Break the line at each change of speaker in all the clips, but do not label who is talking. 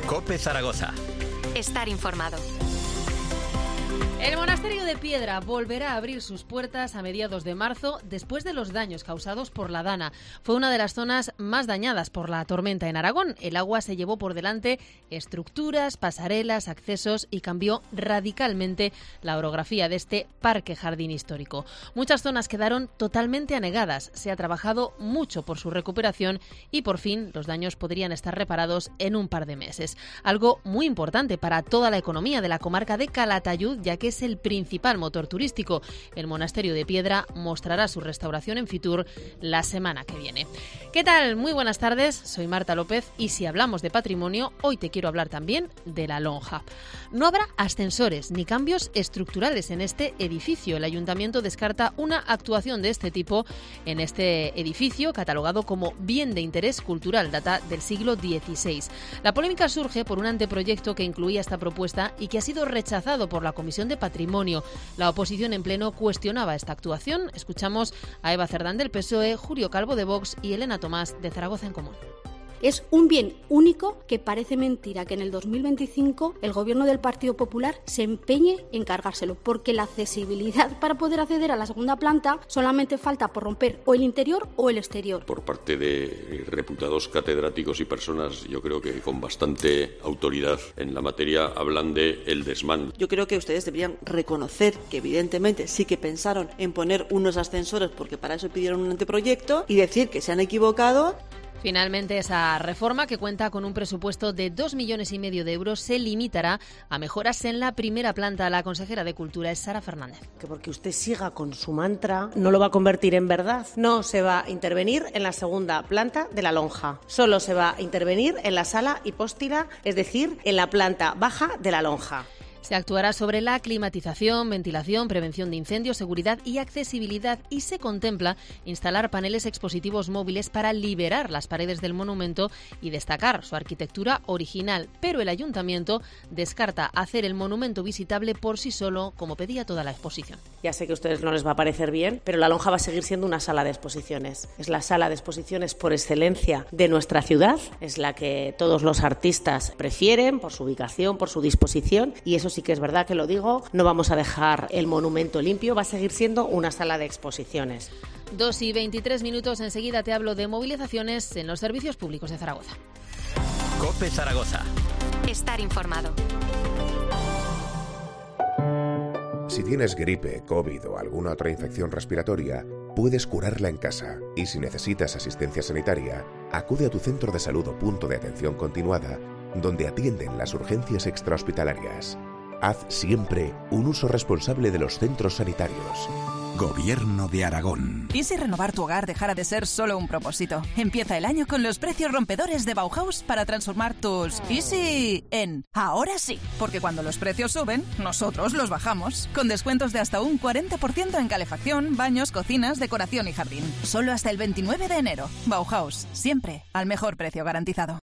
COPE Zaragoza.
Estar informado.
El monasterio de Piedra volverá a abrir sus puertas a mediados de marzo después de los daños causados por la Dana. Fue una de las zonas más dañadas por la tormenta en Aragón. El agua se llevó por delante estructuras, pasarelas, accesos y cambió radicalmente la orografía de este parque jardín histórico. Muchas zonas quedaron totalmente anegadas. Se ha trabajado mucho por su recuperación y por fin los daños podrían estar reparados en un par de meses. Algo muy importante para toda la economía de la comarca de Calatayud, ya que es el principal motor turístico. El monasterio de Piedra mostrará su restauración en Fitur la semana que viene. ¿Qué tal? Muy buenas tardes, soy Marta López y si hablamos de patrimonio, hoy te quiero hablar también de la lonja. No habrá ascensores ni cambios estructurales en este edificio. El ayuntamiento descarta una actuación de este tipo en este edificio, catalogado como bien de interés cultural, data del siglo XVI. La polémica surge por un anteproyecto que incluía esta propuesta y que ha sido rechazado por la Comisión de Patrimonio. La oposición en pleno cuestionaba esta actuación. Escuchamos a Eva Cerdán del PSOE, Julio Calvo de Vox y Elena Tomás de Zaragoza en Común.
Es un bien único que parece mentira que en el 2025 el gobierno del Partido Popular se empeñe en cargárselo, porque la accesibilidad para poder acceder a la segunda planta solamente falta por romper o el interior o el exterior.
Por parte de reputados catedráticos y personas, yo creo que con bastante autoridad en la materia, hablan de el desmán.
Yo creo que ustedes deberían reconocer que evidentemente sí que pensaron en poner unos ascensores porque para eso pidieron un anteproyecto y decir que se han equivocado.
Finalmente, esa reforma, que cuenta con un presupuesto de 2,5 millones de euros, se limitará a mejoras en la primera planta. La consejera de Cultura es Sara Fernández.
Que porque usted siga con su mantra, no lo va a convertir en verdad. No se va a intervenir en la segunda planta de la lonja. Solo se va a intervenir en la sala hipóstila, es decir, en la planta baja de la lonja.
Se actuará sobre la climatización, ventilación, prevención de incendios, seguridad y accesibilidad y se contempla instalar paneles expositivos móviles para liberar las paredes del monumento y destacar su arquitectura original. Pero el ayuntamiento descarta hacer el monumento visitable por sí solo, como pedía toda la exposición.
Ya sé que a ustedes no les va a parecer bien, pero la lonja va a seguir siendo una sala de exposiciones. Es la sala de exposiciones por excelencia de nuestra ciudad, es la que todos los artistas prefieren por su ubicación, por su disposición, y eso sí que es verdad que lo digo, no vamos a dejar el monumento limpio, va a seguir siendo una sala de exposiciones.
2:23, enseguida te hablo de movilizaciones en los servicios públicos de Zaragoza.
COPE Zaragoza.
Estar informado.
Si tienes gripe, COVID o alguna otra infección respiratoria, puedes curarla en casa. Y si necesitas asistencia sanitaria, acude a tu centro de salud o punto de atención continuada, donde atienden las urgencias extrahospitalarias. Haz siempre un uso responsable de los centros sanitarios.
Gobierno de Aragón.
¿Y si renovar tu hogar dejara de ser solo un propósito? Empieza el año con los precios rompedores de Bauhaus para transformar tus Easy en ahora sí. Porque cuando los precios suben, nosotros los bajamos. Con descuentos de hasta un 40% en calefacción, baños, cocinas, decoración y jardín. Solo hasta el 29 de enero. Bauhaus, siempre al mejor precio garantizado.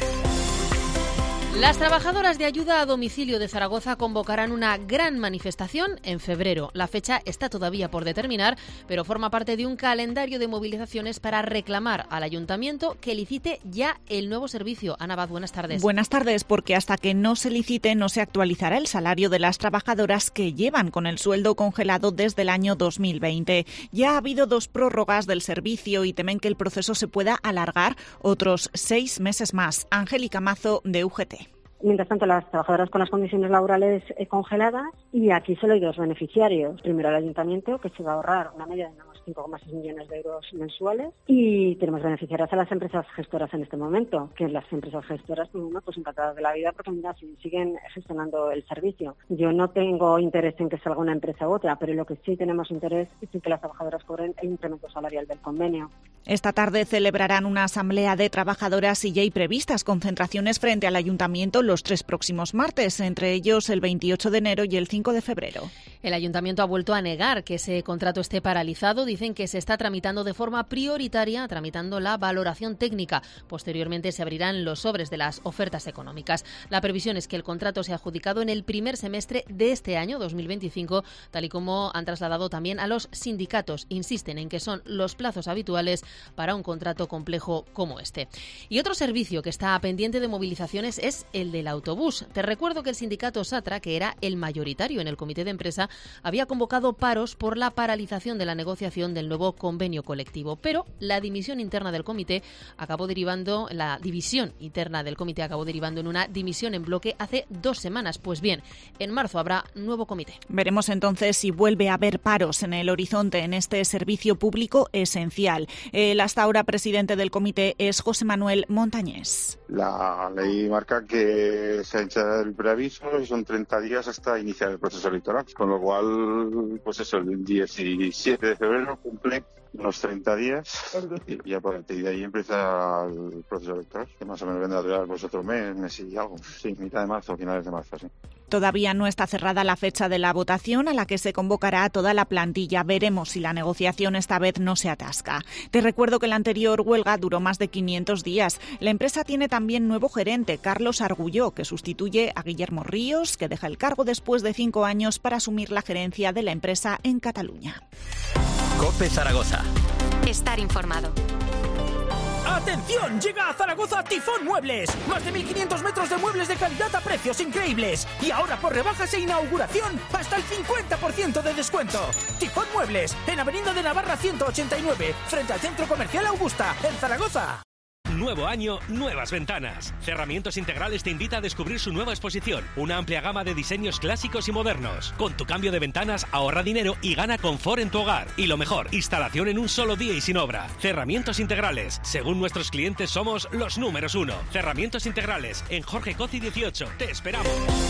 Las trabajadoras de ayuda a domicilio de Zaragoza convocarán una gran manifestación en febrero. La fecha está todavía por determinar, pero forma parte de un calendario de movilizaciones para reclamar al ayuntamiento que licite ya el nuevo servicio. Ana Abad, buenas tardes.
Buenas tardes, porque hasta que no se licite no se actualizará el salario de las trabajadoras que llevan con el sueldo congelado desde el año 2020. Ya ha habido 2 prórrogas del servicio y temen que el proceso se pueda alargar otros 6 meses más. Angélica Mazo, de UGT.
Mientras tanto, las trabajadoras con las condiciones laborales congeladas, y aquí solo hay 2 beneficiarios. Primero, el ayuntamiento, que se va a ahorrar una media de unos 5,6 millones de euros mensuales, y tenemos beneficiarias a las empresas gestoras en este momento, que las empresas gestoras, pues encantadas de la vida, porque mira, siguen gestionando el servicio. Yo no tengo interés en que salga una empresa u otra, pero lo que sí tenemos interés es en que las trabajadoras cobren el incremento salarial del convenio.
Esta tarde celebrarán una asamblea de trabajadoras y ya hay previstas concentraciones frente al ayuntamiento los 3 próximos martes, entre ellos el 28 de enero y el 5 de febrero.
El ayuntamiento ha vuelto a negar que ese contrato esté paralizado. Dicen que se está tramitando de forma prioritaria, tramitando la valoración técnica. Posteriormente se abrirán los sobres de las ofertas económicas. La previsión es que el contrato sea adjudicado en el primer semestre de este año 2025, tal y como han trasladado también a los sindicatos. Insisten en que son los plazos habituales para un contrato complejo como este. Y otro servicio que está pendiente de movilizaciones es el del autobús. Te recuerdo que el sindicato SATRA, que era el mayoritario en el comité de empresa, había convocado paros por la paralización de la negociación del nuevo convenio colectivo, pero la división interna del comité acabó derivando en una dimisión en bloque hace 2 semanas. Pues bien, en marzo habrá nuevo comité.
Veremos entonces si vuelve a haber paros en el horizonte en este servicio público esencial. El hasta ahora presidente del comité es José Manuel Montañés.
La ley marca que se echa el preaviso y son 30 días hasta iniciar el proceso electoral, con lo cual, pues eso, el 17 de febrero cumple unos 30 días y ya por partir de ahí empieza el proceso electoral, que más o menos vendrá a durar pues otro mes y algo. Sí, mitad de marzo, finales de marzo, sí.
Todavía no está cerrada la fecha de la votación a la que se convocará a toda la plantilla. Veremos si la negociación esta vez no se atasca. Te recuerdo que la anterior huelga duró más de 500 días. La empresa tiene también nuevo gerente, Carlos Argulló, que sustituye a Guillermo Ríos, que deja el cargo después de 5 años para asumir la gerencia de la empresa en Cataluña.
COPE Zaragoza.
Estar informado.
¡Atención! Llega a Zaragoza Tifón Muebles. Más de 1.500 metros de muebles de calidad a precios increíbles. Y ahora por rebajas e inauguración, hasta el 50% de descuento. Tifón Muebles, en Avenida de Navarra 189, frente al Centro Comercial Augusta, en Zaragoza.
Nuevo año, nuevas ventanas. Cerramientos Integrales te invita a descubrir su nueva exposición. Una amplia gama de diseños clásicos y modernos. Con tu cambio de ventanas, ahorra dinero y gana confort en tu hogar. Y lo mejor, instalación en un solo día y sin obra. Cerramientos Integrales. Según nuestros clientes, somos los números 1. Cerramientos Integrales, en Jorge Cozi 18. Te esperamos.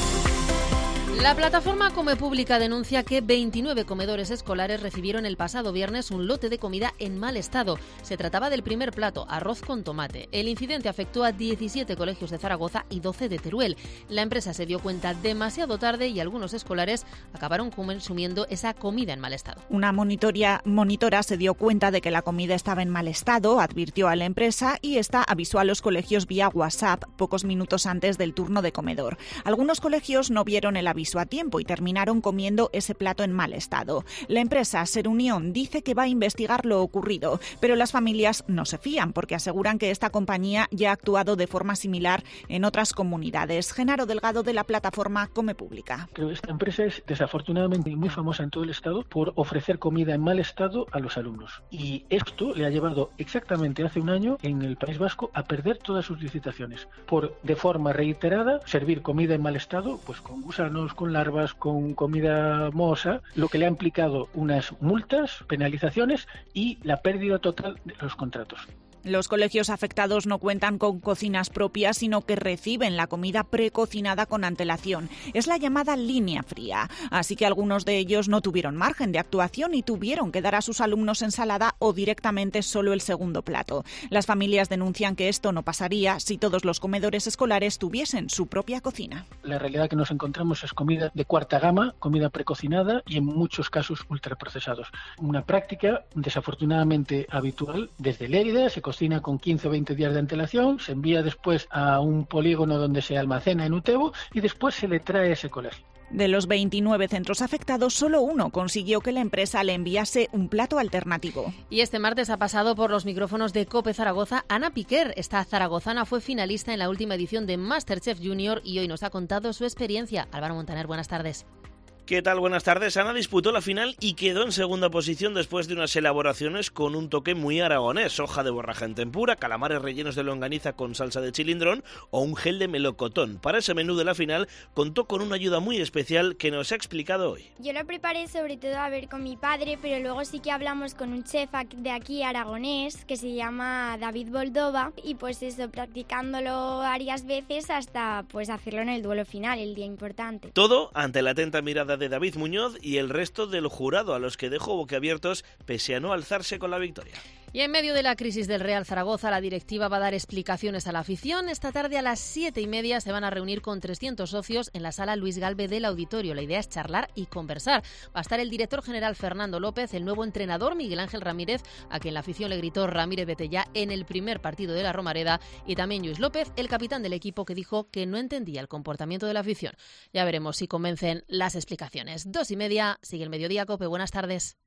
La plataforma Come Pública denuncia que 29 comedores escolares recibieron el pasado viernes un lote de comida en mal estado. Se trataba del primer plato, arroz con tomate. El incidente afectó a 17 colegios de Zaragoza y 12 de Teruel. La empresa se dio cuenta demasiado tarde y algunos escolares acabaron consumiendo esa comida en mal estado.
Una monitora se dio cuenta de que la comida estaba en mal estado, advirtió a la empresa y esta avisó a los colegios vía WhatsApp pocos minutos antes del turno de comedor. Algunos colegios no vieron el aviso a tiempo y terminaron comiendo ese plato en mal estado. La empresa Serunión dice que va a investigar lo ocurrido, pero las familias no se fían porque aseguran que esta compañía ya ha actuado de forma similar en otras comunidades. Genaro Delgado, de la plataforma Come Pública.
Creo que esta empresa es desafortunadamente muy famosa en todo el estado por ofrecer comida en mal estado a los alumnos. Y esto le ha llevado exactamente hace un año en el País Vasco a perder todas sus licitaciones por, de forma reiterada, servir comida en mal estado, pues con gusanos, con larvas, con comida mohosa, lo que le ha implicado unas multas, penalizaciones y la pérdida total de los contratos.
Los colegios afectados no cuentan con cocinas propias, sino que reciben la comida precocinada con antelación. Es la llamada línea fría. Así que algunos de ellos no tuvieron margen de actuación y tuvieron que dar a sus alumnos ensalada o directamente solo el segundo plato. Las familias denuncian que esto no pasaría si todos los comedores escolares tuviesen su propia cocina.
La realidad que nos encontramos es comida de cuarta gama, comida precocinada y en muchos casos ultraprocesados. Una práctica desafortunadamente habitual desde Lérida. Se cocina con 15 o 20 días de antelación, se envía después a un polígono donde se almacena en Utebo y después se le trae a ese colegio.
De los 29 centros afectados, solo uno consiguió que la empresa le enviase un plato alternativo.
Y este martes ha pasado por los micrófonos de COPE Zaragoza Ana Piquer. Esta zaragozana fue finalista en la última edición de MasterChef Junior y hoy nos ha contado su experiencia. Álvaro Montaner, buenas tardes.
¿Qué tal? Buenas tardes. Ana disputó la final y quedó en segunda posición después de unas elaboraciones con un toque muy aragonés: hoja de borraja en tempura, calamares rellenos de longaniza con salsa de chilindrón o un gel de melocotón. Para ese menú de la final contó con una ayuda muy especial que nos ha explicado hoy.
Yo lo preparé sobre todo con mi padre, pero luego sí que hablamos con un chef de aquí aragonés que se llama David Boldova y pues eso, practicándolo varias veces hasta pues hacerlo en el duelo final, el día importante.
Todo ante la atenta mirada de David Muñoz y el resto del jurado, a los que dejó boquiabiertos pese a no alzarse con la victoria.
Y en medio de la crisis del Real Zaragoza, la directiva va a dar explicaciones a la afición. Esta tarde a las 7:30 se van a reunir con 300 socios en la sala Luis Galve del Auditorio. La idea es charlar y conversar. Va a estar el director general Fernando López, el nuevo entrenador Miguel Ángel Ramírez, a quien la afición le gritó Ramírez vete ya en el primer partido de la Romareda, y también Lluís López, el capitán del equipo, que dijo que no entendía el comportamiento de la afición. Ya veremos si convencen las explicaciones. 2:30, sigue el Mediodía COPE. Buenas tardes.